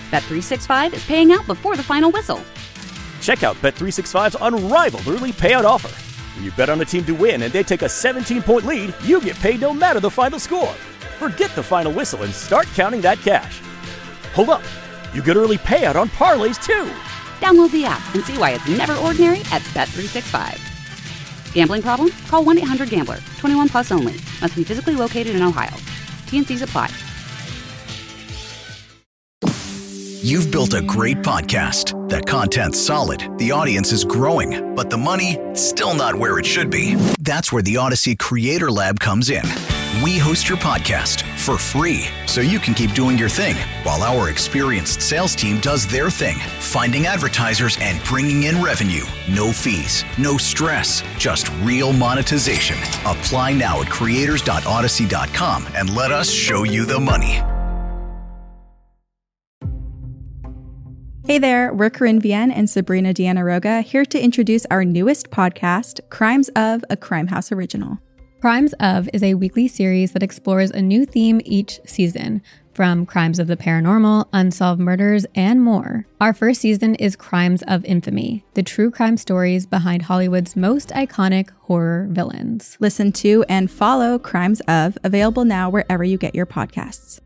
Bet365 is paying out before the final whistle. Check out Bet365's unrivaled early payout offer. When you bet on a team to win and they take a 17-point lead, you get paid no matter the final score. Forget the final whistle and start counting that cash. Hold up. You get early payout on parlays, too. Download the app and see why it's never ordinary at Bet365. Gambling problem? Call 1-800-GAMBLER. 21 plus only. Must be physically located in Ohio. T&Cs apply. You've built a great podcast. The content's solid, the audience is growing, but the money, still not where it should be. That's where the Odyssey Creator Lab comes in. We host your podcast for free, so you can keep doing your thing, while our experienced sales team does their thing, finding advertisers and bringing in revenue. No fees, no stress, just real monetization. Apply now at creators.odyssey.com and let us show you the money. Hey there, we're Corinne Vienne and Sabrina Deanna Roga, here to introduce our newest podcast, Crimes of, a Crime House original. Crimes of is a weekly series that explores a new theme each season, from crimes of the paranormal, unsolved murders, and more. Our first season is Crimes of Infamy, the true crime stories behind Hollywood's most iconic horror villains. Listen to and follow Crimes of, available now wherever you get your podcasts.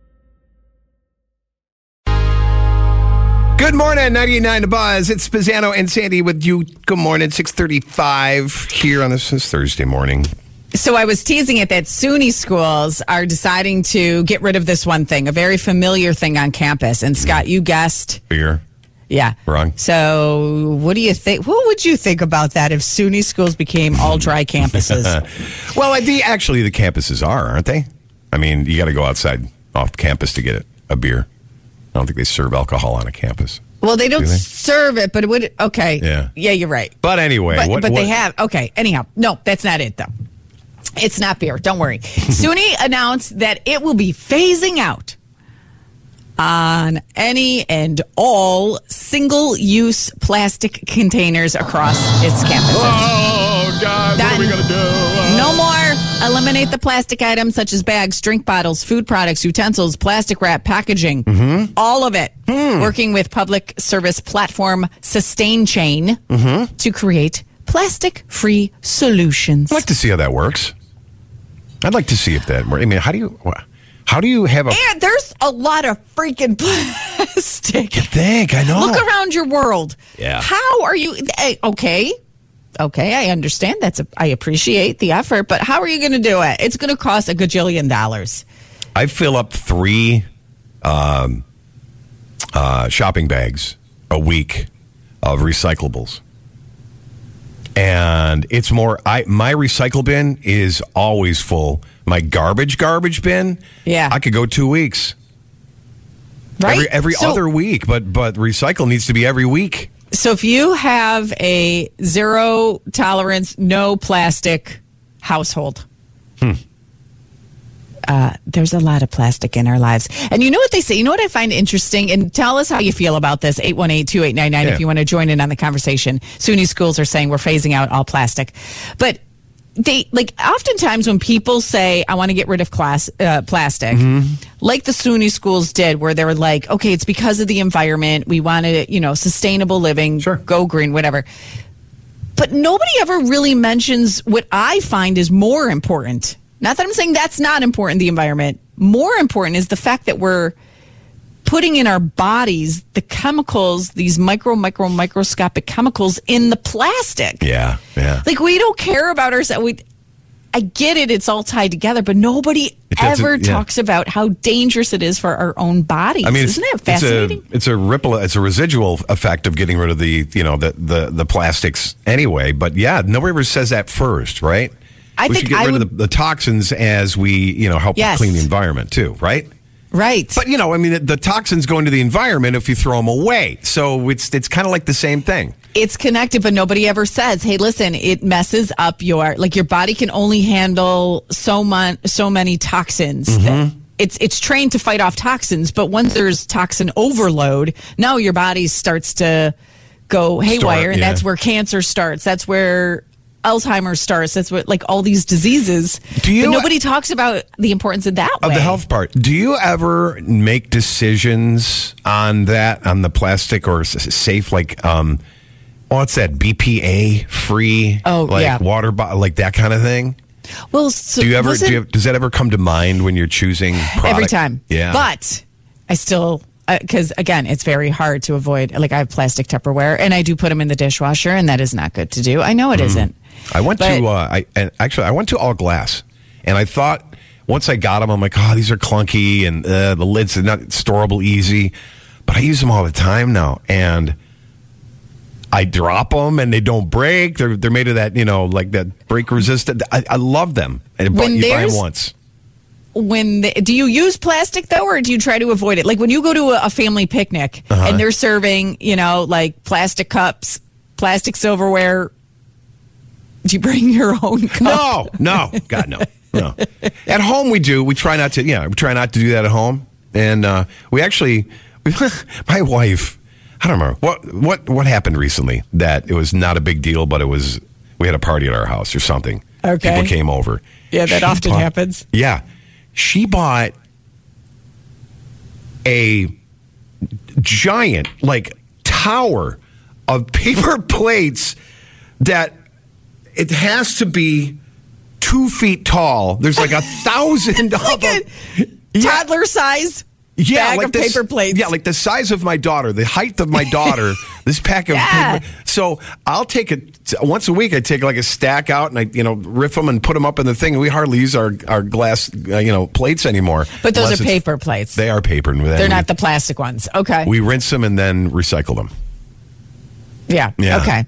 Good morning, 98.9 The Buzz. It's Spezzano and Sandy with you. Good morning, 6:35 here on this Thursday morning. So I was teasing it that SUNY schools are deciding to get rid of this one thing, a very familiar thing on campus. And Scott, you guessed. Beer. Yeah. Wrong. So what do you think? What would you think about that if SUNY schools became all dry campuses? Well, the campuses are, aren't they? I mean, you got to go outside off campus to get a beer. I don't think they serve alcohol on a campus. Well, they don't serve it, but it would. Okay. Yeah, you're right. But anyway. But they have. Okay. Anyhow, no, that's not it, though. It's not beer. Don't worry. SUNY announced that it will be phasing out on any and all single-use plastic containers across its campuses. Oh, God, what are we going to do? No more. Eliminate the plastic items such as bags, drink bottles, food products, utensils, plastic wrap, packaging. Mm-hmm. All of it. Working with public service platform Sustain Chain to create plastic-free solutions. I'd like to see how that works. I'd like to see if that works. I mean, how do you have a... And there's a lot of freaking plastic. You think? I know. Look around your world. Yeah. How are you... Okay, I understand. I appreciate the effort, but how are you going to do it? It's going to cost $1 gajillion. I fill up 3 shopping bags a week of recyclables. And it's more, my recycle bin is always full. My garbage bin, I could go 2 weeks. Right? Every other week, but recycle needs to be every week. So if you have a zero tolerance, no plastic household, there's a lot of plastic in our lives. And you know what they say? You know what I find interesting? And tell us how you feel about this, 818-2899, if you want to join in on the conversation. SUNY schools are saying we're phasing out all plastic. But they, oftentimes when people say, I want to get rid of plastic, like the SUNY schools did, where they were like, okay, it's because of the environment. We wanted, sustainable living, go green, whatever. But nobody ever really mentions what I find is more important. Not that I'm saying that's not important, the environment. More important is the fact that we're putting in our bodies the chemicals, these microscopic chemicals in the plastic. Yeah. We don't care about ourselves. I get it, it's all tied together, but nobody ever talks about how dangerous it is for our own bodies. I mean, isn't that fascinating? It's a residual effect of getting rid of the plastics anyway. But nobody ever says that first, right? We should get rid of the toxins as we, help clean the environment too, right? Right. But, the toxins go into the environment if you throw them away. So it's kind of like the same thing. It's connected, but nobody ever says, hey, listen, it messes up your body can only handle so many toxins. Mm-hmm. It's trained to fight off toxins, but once there's toxin overload, now your body starts to go haywire, and that's where cancer starts. That's where Alzheimer's starts. That's what, like, all these diseases. But nobody talks about the importance of that of the health part. Do you ever make decisions on that, on the plastic or safe, like, what's that, BPA free? Water bottle, like that kind of thing? Well, so does that ever come to mind when you're choosing product? Every time. Yeah. But I still, because again, it's very hard to avoid. Like, I have plastic Tupperware, and I do put them in the dishwasher, and that is not good to do. I know it isn't. I went to All Glass, and I thought once I got them, I'm like, oh, these are clunky, and the lids are not storable easy. But I use them all the time now, and I drop them and they don't break. They're made of that, like that break resistant. I love them. And you buy them once. Do you use plastic though, or do you try to avoid it? Like when you go to a family picnic and they're serving, like plastic cups, plastic silverware. Do you bring your own cup? No, God, no. At home we do. We try not to. Yeah, we try not to do that at home. And we actually, my wife. I don't remember what happened recently that it was not a big deal, but we had a party at our house or something. Okay. People came over. Yeah, that often happens. Yeah. She bought a giant, like, tower of paper plates that it has to be 2 feet tall. There's like 1,000 of them. Toddler size. Bag of paper plates. Yeah, like the size of my daughter, the height of my daughter, this pack of paper. So I'll take it once a week. I take like a stack out and I, riff them and put them up in the thing. And we hardly use our glass, plates anymore. But those are paper plates. They are paper. They're not the plastic ones. Okay. We rinse them and then recycle them. Yeah. Okay.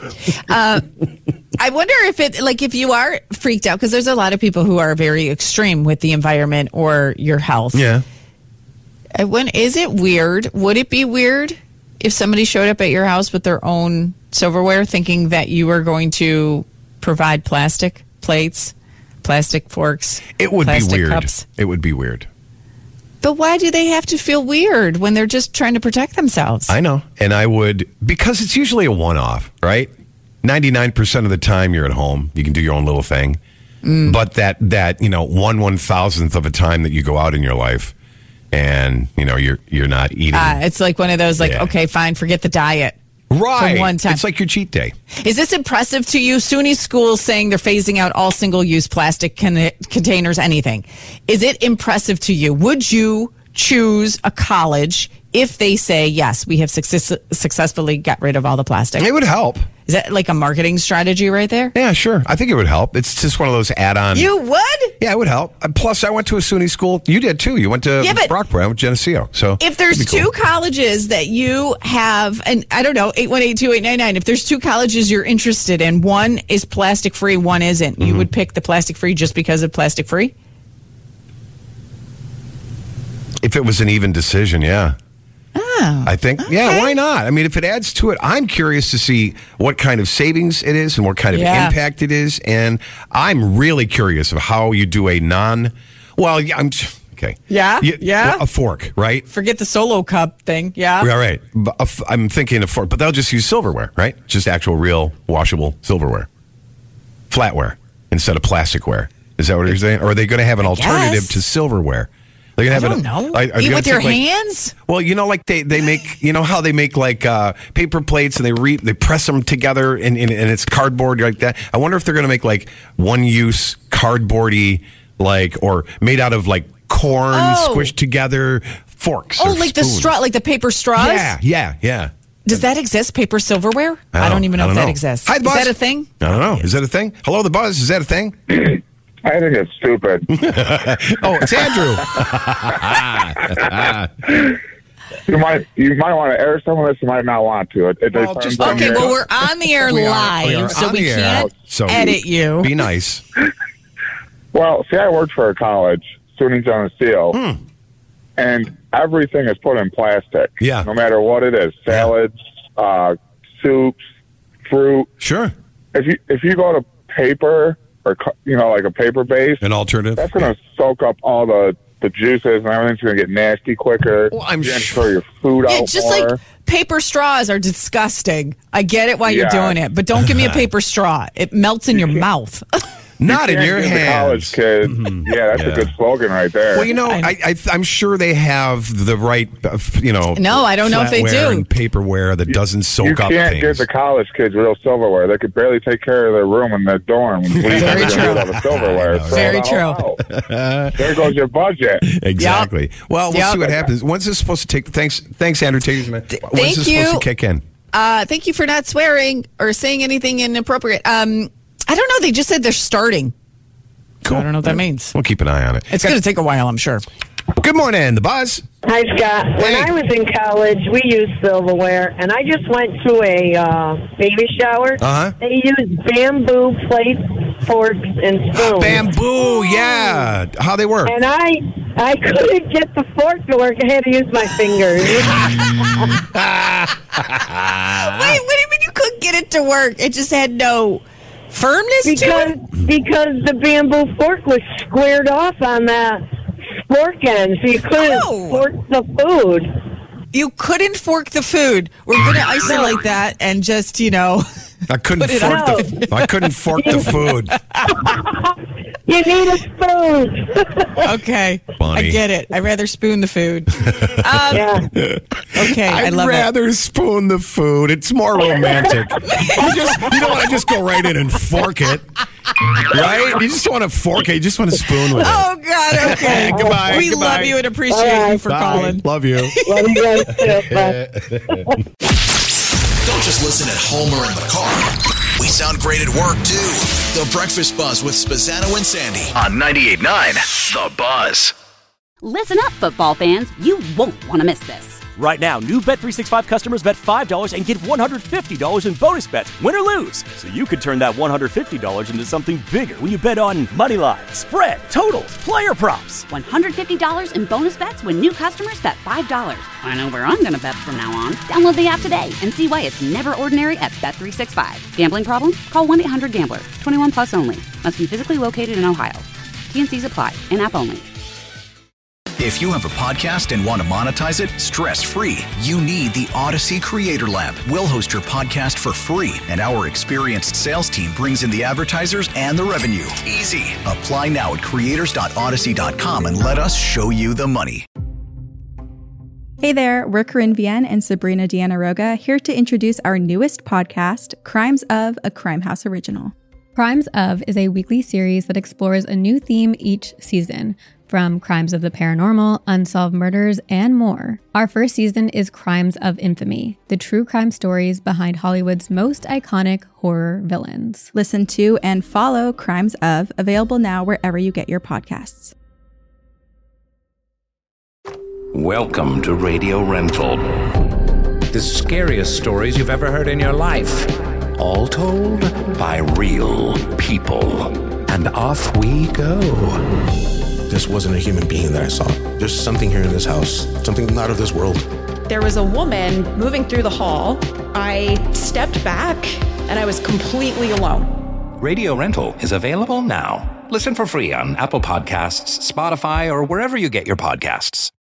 I wonder if you are freaked out, because there's a lot of people who are very extreme with the environment or your health. Yeah. Is it weird? Would it be weird if somebody showed up at your house with their own silverware, thinking that you were going to provide plastic plates, plastic forks? It would be weird. Cups? It would be weird. But why do they have to feel weird when they're just trying to protect themselves? I know. And I would, because it's usually a one-off, right? 99% of the time you're at home. You can do your own little thing. But that 1/1000th of a time that you go out in your life, and you're not eating. It's like one of those, okay, fine, forget the diet. Right. For one time. It's like your cheat day. Is this impressive to you? SUNY schools saying they're phasing out all single-use plastic containers, anything. Is it impressive to you? Would you choose a college if they say, yes, we have successfully got rid of all the plastic? It would help. Is that like a marketing strategy right there? Yeah, sure. I think it would help. It's just one of those add-on. You would? Yeah, it would help. Plus, I went to a SUNY school. You did, too. You went to Brockport. I went to Geneseo. So if there's two colleges that you have, and I don't know, 818-2899, if there's two colleges you're interested in, one is plastic-free, one isn't, you would pick the plastic-free just because of plastic-free? If it was an even decision, yeah. Oh, I think, yeah, why not? I mean, if it adds to it, I'm curious to see what kind of savings it is and what kind of impact it is. And I'm really curious of how you do a okay. Yeah? A fork, right? Forget the Solo cup thing, yeah? Yeah, right. I'm thinking a fork, but they'll just use silverware, right? Just actual real washable silverware. Flatware instead of plasticware. Is that what you're saying? Or are they going to have an alternative to silverware? They're gonna have I don't know. Eat with your hands? Well, like they make, how they make like paper plates and they press them together and it's cardboard like that. I wonder if they're gonna make like one-use cardboardy, or made out of like corn squished together forks. Oh, like spoons. The straw, like the paper straws? Yeah. Does that exist? Paper silverware? I don't even know if that exists. Hi, Is that a thing? I don't know. Is that a thing? Hello, the Buzz. Is that a thing? I think it's stupid. Oh, it's Andrew. You might want to air some of this. You might not want to. We're on the air live, so we can't edit you. Be nice. Well, see, I worked for a college, SUNY Geneseo, and everything is put in plastic. Yeah. No matter what it is, salads, soups, fruit. Sure. If you go to paper, or like a paper base, an alternative, that's going to soak up all the juices and everything's going to get nasty quicker. Well, I'm sure your food out just more. like paper straws are disgusting. I get it why you're doing it, but don't give me a paper straw. It melts in your mouth. Not in your hands. College kid. Mm-hmm. Yeah, that's a good slogan right there. Well, I'm sure they have the right, No, I don't know if they do. And paperware that doesn't soak up things. You can't give the college kids real silverware. They could barely take care of their room in their dorm. Very true. The silverware. Very true. There goes your budget. Exactly. Yep. Well, we'll see what happens. When's this supposed to take? Thanks, Andrew. When's this supposed to kick in? Thank you for not swearing or saying anything inappropriate. I don't know. They just said they're starting. Cool. I don't know what that means. We'll keep an eye on it. It's going to take a while, I'm sure. Good morning, The Buzz. Hi, Scott. When I was in college, we used silverware, and I just went to a baby shower. They used bamboo plates, forks, and spoons. Bamboo, yeah. How they work? And I couldn't get the fork to work. I had to use my fingers. Wait, what do you mean you couldn't get it to work? It just had no firmness to it? Because the bamboo fork was squared off on that fork end, so you couldn't fork the food. You couldn't fork the food. We're going to isolate that and just, I couldn't fork the food. You need a spoon. Okay. Funny. I get it. I'd rather spoon the food. Okay. I'd rather spoon the food. It's more romantic. You don't want to just go right in and fork it. Right? You just don't want to fork it. You just want to spoon with it. Oh, God. Okay. Goodbye. We love you and appreciate you for calling. Love you. Love you guys too. Bye. Don't just listen at home or in the car. We sound great at work, too. The Breakfast Buzz with Spazzano and Sandy on 98.9 The Buzz. Listen up, football fans. You won't want to miss this. Right now, new Bet365 customers bet $5 and get $150 in bonus bets, win or lose. So you could turn that $150 into something bigger when you bet on money line, spread, totals, player props. $150 in bonus bets when new customers bet $5. I know where I'm going to bet from now on. Download the app today and see why it's never ordinary at Bet365. Gambling problem? Call 1-800-GAMBLER. 21 plus only. Must be physically located in Ohio. T&Cs apply. In-app only. If you have a podcast and want to monetize it stress-free, you need the Odyssey Creator Lab. We'll host your podcast for free, and our experienced sales team brings in the advertisers and the revenue. Easy. Apply now at creators.odyssey.com and let us show you the money. Hey there, we're Corinne Vienne and Sabrina Deanna Roga, here to introduce our newest podcast, Crimes of, a Crime House original. Crimes of is a weekly series that explores a new theme each season, from crimes of the paranormal, unsolved murders, and more. Our first season is Crimes of Infamy, the true crime stories behind Hollywood's most iconic horror villains. Listen to and follow Crimes of, available now wherever you get your podcasts. Welcome to Radio Rental. The scariest stories you've ever heard in your life. All told by real people. And off we go. This wasn't a human being that I saw. There's something here in this house, something not of this world. There was a woman moving through the hall. I stepped back and I was completely alone. Radio Rental is available now. Listen for free on Apple Podcasts, Spotify, or wherever you get your podcasts.